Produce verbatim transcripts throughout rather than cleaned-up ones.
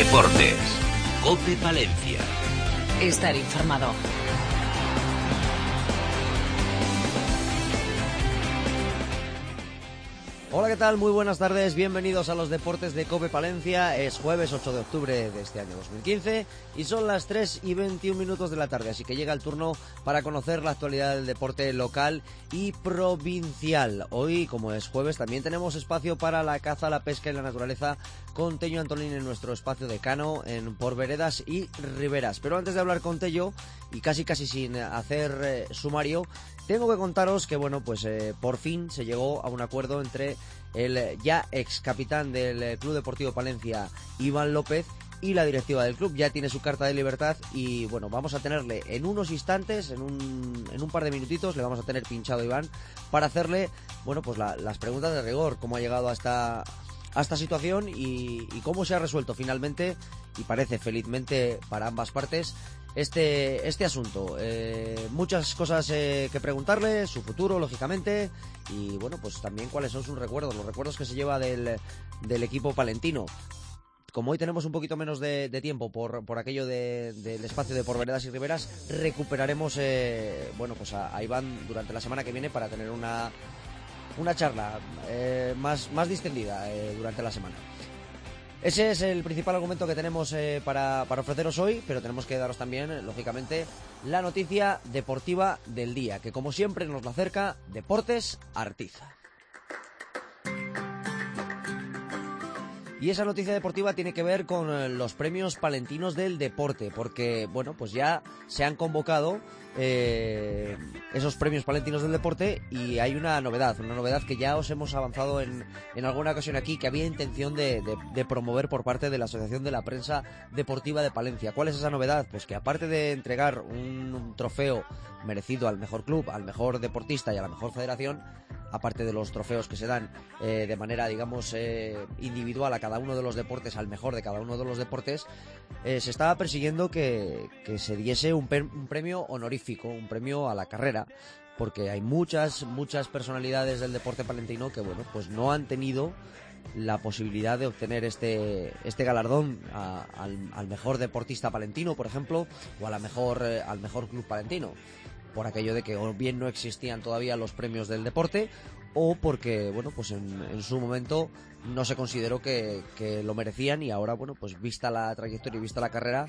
Deportes. COPE Palencia. Estar informado. Hola, ¿qué tal? Muy buenas tardes, bienvenidos a los deportes de COPE Palencia. Es jueves ocho de octubre de este año dos mil quince y son las tres y veintiún minutos de la tarde, así que llega el turno para conocer la actualidad del deporte local y provincial. Hoy, como es jueves, también tenemos espacio para la caza, la pesca y la naturaleza con Teño Antolín en nuestro espacio de Cano, en por veredas y riberas. Pero antes de hablar con Tello, y casi casi sin hacer eh, sumario, tengo que contaros que, bueno, pues eh, por fin se llegó a un acuerdo entre el ya ex capitán del Club Deportivo Palencia, Iván López, y la directiva del club. Ya tiene su carta de libertad y, bueno, vamos a tenerle en unos instantes, en un, en un par de minutitos, le vamos a tener pinchado a Iván para hacerle, bueno, pues la, las preguntas de rigor, cómo ha llegado a esta, a esta situación y, y cómo se ha resuelto finalmente, y parece felizmente para ambas partes, este este asunto. Eh, muchas cosas eh, que preguntarle, su futuro, lógicamente, y bueno, pues también cuáles son sus recuerdos, los recuerdos que se lleva del, del equipo palentino. Como hoy tenemos un poquito menos de, de tiempo por, por aquello de, del espacio de por veredas y riberas, recuperaremos eh, bueno, pues a, a Iván durante la semana que viene para tener una, una charla eh, más, más distendida eh, durante la semana. Ese es el principal argumento que tenemos eh, para, para ofreceros hoy, pero tenemos que daros también, lógicamente, la noticia deportiva del día, que como siempre nos la acerca Deportes Artiza. Y esa noticia deportiva tiene que ver con los premios palentinos del deporte, porque, bueno, pues ya se han convocado eh, esos premios palentinos del deporte y hay una novedad, una novedad que ya os hemos avanzado en, en alguna ocasión aquí, que había intención de, de, de promover por parte de la Asociación de la Prensa Deportiva de Palencia. ¿Cuál es esa novedad? Pues que aparte de entregar un, un trofeo merecido al mejor club, al mejor deportista y a la mejor federación, aparte de los trofeos que se dan eh, de manera, digamos, eh, individual a cada uno de los deportes, al mejor de cada uno de los deportes, eh, se estaba persiguiendo que, que se diese un, per, un premio honorífico, un premio a la carrera, porque hay muchas, muchas personalidades del deporte palentino que, bueno, pues no han tenido la posibilidad de obtener este este galardón a, al, al mejor deportista palentino, por ejemplo, o a la mejor, eh, al mejor club palentino, por aquello de que o bien no existían todavía los premios del deporte o porque, bueno, pues en, en su momento no se consideró que, que lo merecían y ahora, bueno, pues vista la trayectoria y vista la carrera,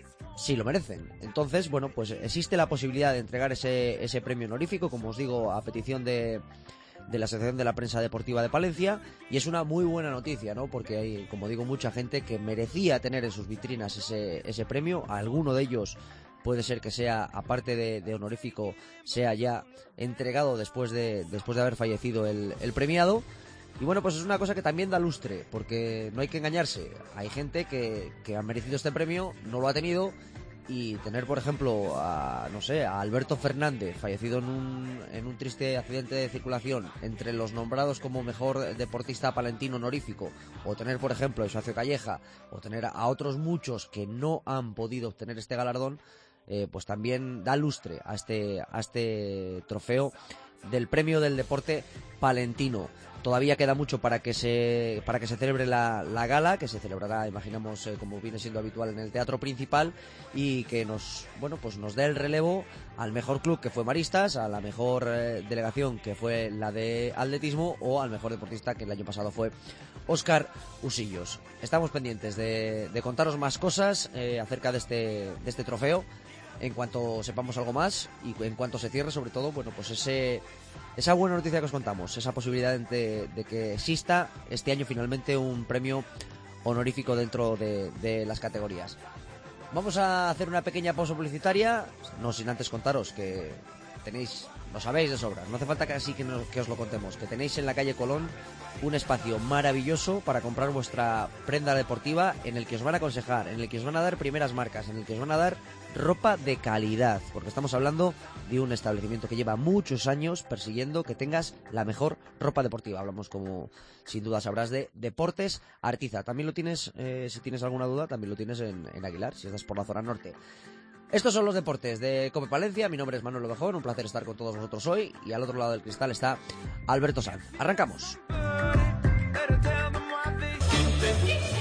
sí lo merecen. Entonces, bueno, pues existe la posibilidad de entregar ese, ese premio honorífico, como os digo, a petición de, de la Asociación de la Prensa Deportiva de Palencia, y es una muy buena noticia, ¿no? Porque hay, como digo, mucha gente que merecía tener en sus vitrinas ese, ese premio. A alguno de ellos puede ser que sea, aparte de, de honorífico, sea ya entregado después de después de haber fallecido el, el premiado. Y bueno, pues es una cosa que también da lustre, porque no hay que engañarse. Hay gente que, que ha merecido este premio, no lo ha tenido, y tener, por ejemplo, a, no sé, a Alberto Fernández, fallecido en un, en un triste accidente de circulación, entre los nombrados como mejor deportista palentino honorífico, o tener, por ejemplo, a Eustacio Calleja, o tener a otros muchos que no han podido obtener este galardón, Eh, pues también da lustre a este, a este trofeo del premio del deporte palentino. Todavía queda mucho para que se para que se celebre la, la gala, que se celebrará, imaginamos, eh, como viene siendo habitual en el Teatro Principal, y que nos, bueno, pues nos dé el relevo al mejor club, que fue Maristas, a la mejor eh, delegación, que fue la de atletismo, o al mejor deportista, que el año pasado fue Óscar Usillos. Estamos pendientes de, de contaros más cosas eh, acerca de este, de este trofeo en cuanto sepamos algo más y en cuanto se cierre, sobre todo, bueno, pues ese esa buena noticia que os contamos, esa posibilidad de, de que exista este año finalmente un premio honorífico dentro de, de las categorías. Vamos a hacer una pequeña pausa publicitaria, no sin antes contaros que tenéis, lo sabéis de sobra, no hace falta que así que, no, que os lo contemos, que tenéis en la calle Colón un espacio maravilloso para comprar vuestra prenda deportiva, en el que os van a aconsejar, en el que os van a dar primeras marcas, en el que os van a dar ropa de calidad, porque estamos hablando de un establecimiento que lleva muchos años persiguiendo que tengas la mejor ropa deportiva. Hablamos, como sin duda sabrás, de Deportes Artiza. También lo tienes, eh, si tienes alguna duda, también lo tienes en, en Aguilar, si estás por la zona norte. Estos son los deportes de COPE Palencia. Mi nombre es Manuel Ovejón, un placer estar con todos vosotros hoy, y al otro lado del cristal está Alberto Sanz. Arrancamos.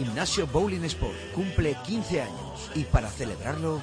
Gimnasio Bowling Sport cumple quince años y para celebrarlo...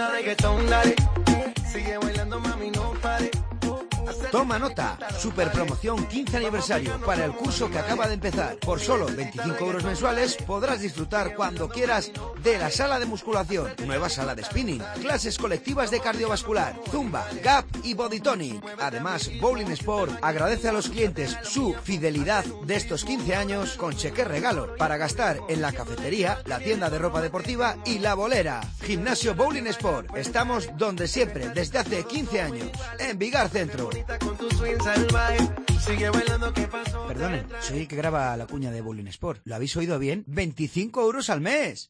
Toma nota, super promoción quince aniversario para el curso que acaba de empezar. Por solo veinticinco euros mensuales podrás disfrutar cuando quieras de la sala de musculación, nueva sala de spinning, clases colectivas de cardiovascular, zumba, gap y body tonic. Además, Bowling Sport agradece a los clientes su fidelidad de estos quince años con cheque regalo para gastar en la cafetería, la tienda de ropa deportiva y la bolera. Gimnasio Bowling Sport, estamos donde siempre desde hace quince años, en Vigar Centro. Perdonen, soy el que graba la cuña de Bowling Sport. ¿Lo habéis oído bien? ¡veinticinco euros al mes!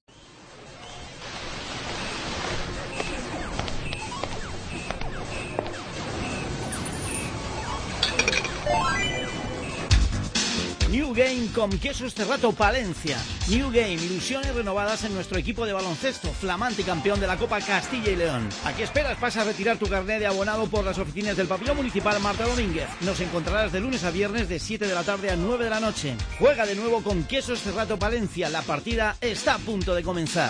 New Game con Quesos Cerrato Palencia. New Game, ilusiones renovadas en nuestro equipo de baloncesto, flamante campeón de la Copa Castilla y León. ¿A qué esperas? Pasa a retirar tu carnet de abonado por las oficinas del Pabellón Municipal Marta Domínguez. Nos encontrarás de lunes a viernes de siete de la tarde a nueve de la noche. Juega de nuevo con Quesos Cerrato Palencia. La partida está a punto de comenzar.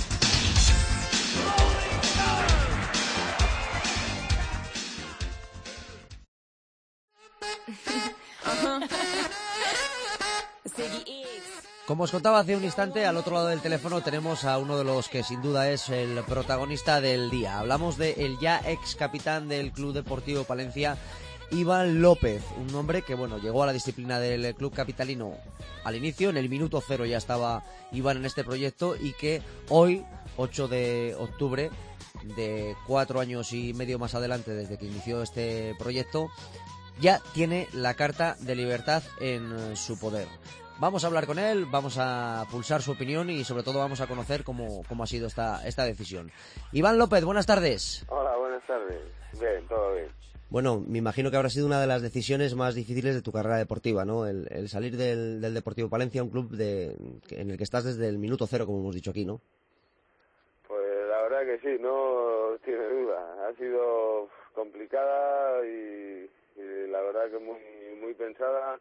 Como os contaba hace un instante, al otro lado del teléfono tenemos a uno de los que sin duda es el protagonista del día. Hablamos de el ya ex capitán del Club Deportivo Palencia, Iván López, un hombre que bueno llegó a la disciplina del club capitalino al inicio, en el minuto cero ya estaba Iván en este proyecto y que hoy, ocho de octubre, de cuatro años y medio más adelante desde que inició este proyecto, ya tiene la carta de libertad en su poder. Vamos a hablar con él, vamos a pulsar su opinión y sobre todo vamos a conocer cómo, cómo ha sido esta, esta decisión. Iván López, buenas tardes. Hola, buenas tardes. Bien, todo bien. Bueno, me imagino que habrá sido una de las decisiones más difíciles de tu carrera deportiva, ¿no? El, el salir del, del Deportivo Palencia, un club de, en el que estás desde el minuto cero, como hemos dicho aquí, ¿no? Pues la verdad que sí, no tiene duda. Ha sido complicada y, y la verdad que muy, muy pensada.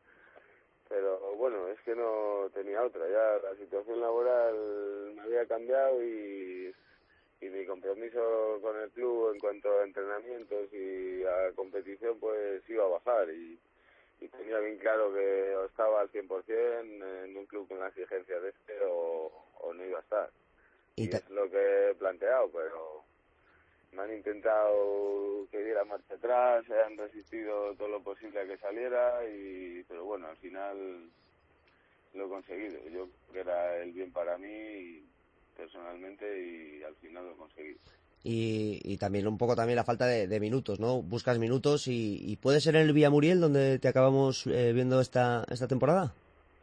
Pero bueno, es que no tenía otra, ya la situación laboral me había cambiado y, y mi compromiso con el club en cuanto a entrenamientos y a competición pues iba a bajar y, y tenía bien claro que o estaba al cien por ciento en un club con la exigencia de este o, o no iba a estar. Y, y es lo que he planteado, pero me han intentado que diera marcha atrás, se han resistido todo lo posible a que saliera, y pero bueno, al final lo he conseguido. Yo creo que era el bien para mí personalmente y al final lo he conseguido. Y, y también un poco también la falta de, de minutos, ¿no? Buscas minutos y, y ¿puede ser en el Villamuriel donde te acabamos eh, viendo esta, esta temporada?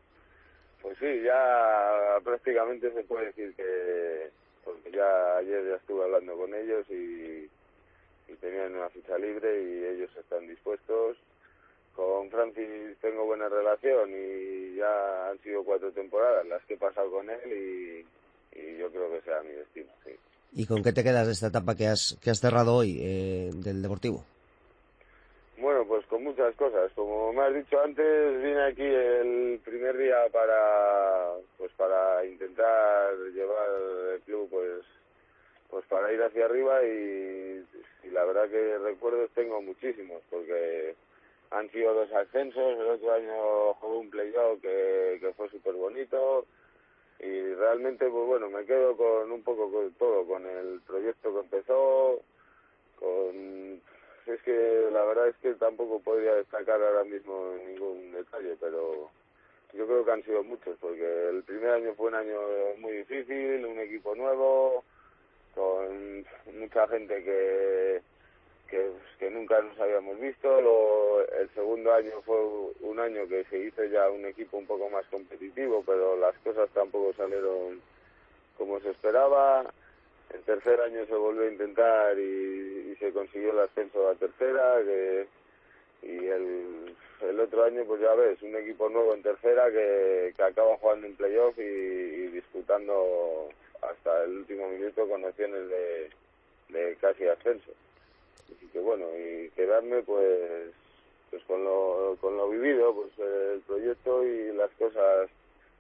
Pues sí, ya prácticamente se puede decir que... porque ya ayer ya estuve hablando con ellos y, y tenían una ficha libre y ellos están dispuestos. Con Francis tengo buena relación y ya han sido cuatro temporadas las que he pasado con él y, y yo creo que será mi destino, sí. ¿Y con qué te quedas de esta etapa que has, que has cerrado hoy eh, del Deportivo? Bueno, pues con muchas cosas. Como me has dicho antes, vine aquí el primer día para pues para intentar llevar el club pues pues para ir hacia arriba y, y la verdad que recuerdos tengo muchísimos porque han sido dos ascensos. El otro año jugué un playoff que, que fue súper bonito y realmente pues bueno, me quedo con un poco con todo, con el proyecto que empezó, con... Es que la verdad es que tampoco podría destacar ahora mismo ningún detalle, pero yo creo que han sido muchos, porque el primer año fue un año muy difícil, un equipo nuevo, con mucha gente que que, que nunca nos habíamos visto. Luego, el segundo año fue un año que se hizo ya un equipo un poco más competitivo, pero las cosas tampoco salieron como se esperaba. El tercer año se volvió a intentar y, y se consiguió el ascenso a tercera, que, y el, el otro año, pues ya ves, un equipo nuevo en tercera que, que acaba jugando en playoff y, y disputando hasta el último minuto con opciones de, de casi ascenso. Así que bueno, y quedarme pues pues con lo, con lo vivido, pues el proyecto y las cosas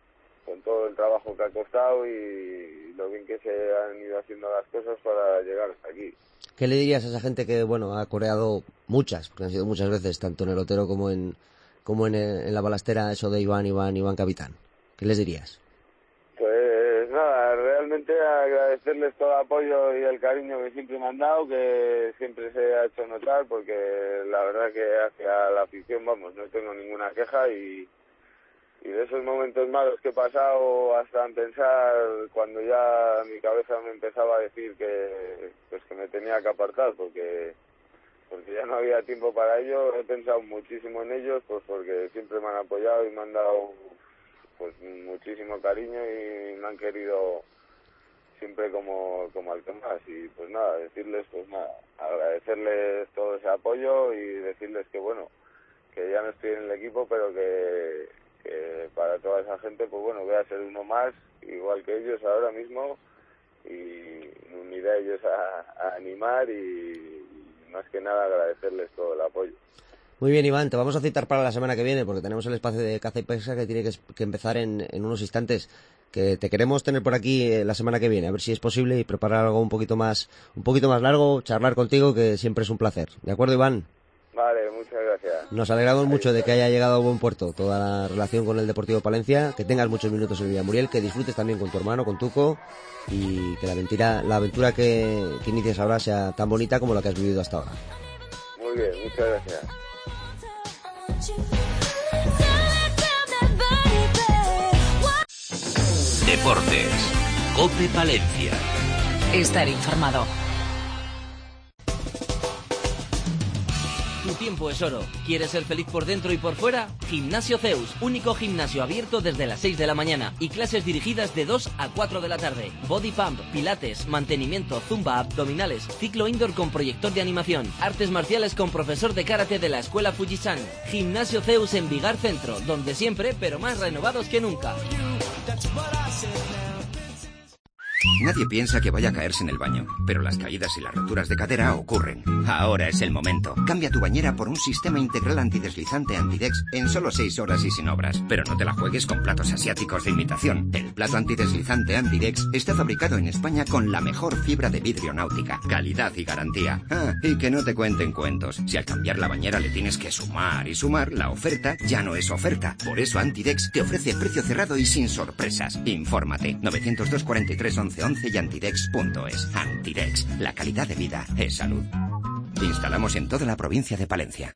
con todo el trabajo que ha costado y lo bien que se han ido haciendo las cosas para llegar hasta aquí. ¿Qué le dirías a esa gente que, bueno, ha coreado muchas, porque han sido muchas veces, tanto en el Otero como en como en, en la balastera, eso de Iván, Iván, Iván Capitán? ¿Qué les dirías? Pues nada, realmente agradecerles todo el apoyo y el cariño que siempre me han dado, que siempre se ha hecho notar, porque la verdad que hacia la afición, vamos, no tengo ninguna queja y, y de esos momentos malos que he pasado hasta en pensar, cuando ya mi cabeza me empezaba a decir que pues que me tenía que apartar, porque porque ya no había tiempo para ello, he pensado muchísimo en ellos, pues porque siempre me han apoyado y me han dado pues muchísimo cariño y me han querido siempre como, como al que más. Y pues nada, decirles, pues nada, agradecerles todo ese apoyo y decirles que bueno, que ya no estoy en el equipo, pero que, que para toda esa gente, pues bueno, voy a ser uno más, igual que ellos ahora mismo, y me uniré a ellos a, a animar y más que nada agradecerles todo el apoyo. Muy bien, Iván, te vamos a citar para la semana que viene, porque tenemos el espacio de caza y pesca que tiene que, que empezar en, en unos instantes, que te queremos tener por aquí eh, la semana que viene, a ver si es posible, y preparar algo un poquito más un poquito más largo, charlar contigo, que siempre es un placer. ¿De acuerdo, Iván? Vale, muchas gracias. Nos alegramos mucho de que haya llegado a buen puerto toda la relación con el Deportivo Palencia, que tengas muchos minutos en Villamuriel, que disfrutes también con tu hermano, con Tuco, y que la aventura, la aventura que, que inicies ahora sea tan bonita como la que has vivido hasta ahora. Muy bien, muchas gracias. Deportes. COPE Palencia. Estar informado. Tu tiempo es oro. ¿Quieres ser feliz por dentro y por fuera? Gimnasio Zeus, único gimnasio abierto desde las seis de la mañana y clases dirigidas de dos a cuatro de la tarde. Body pump, pilates, mantenimiento, zumba, abdominales, ciclo indoor con proyector de animación, artes marciales con profesor de karate de la escuela Fujisan. Gimnasio Zeus en Vigar Centro, donde siempre, pero más renovados que nunca. Nadie piensa que vaya a caerse en el baño, pero las caídas y las roturas de cadera ocurren. Ahora es el momento. Cambia tu bañera por un sistema integral antideslizante Antidex en solo seis horas y sin obras. Pero no te la juegues con platos asiáticos de imitación. El plato antideslizante Antidex está fabricado en España con la mejor fibra de vidrio náutica. Calidad y garantía. Ah, y que no te cuenten cuentos. Si al cambiar la bañera le tienes que sumar y sumar, la oferta ya no es oferta. Por eso Antidex te ofrece precio cerrado y sin sorpresas. Infórmate. novecientos dos cuarenta y tres once once y antidex punto es. Antidex, la calidad de vida es salud. Instalamos en toda la provincia de Palencia.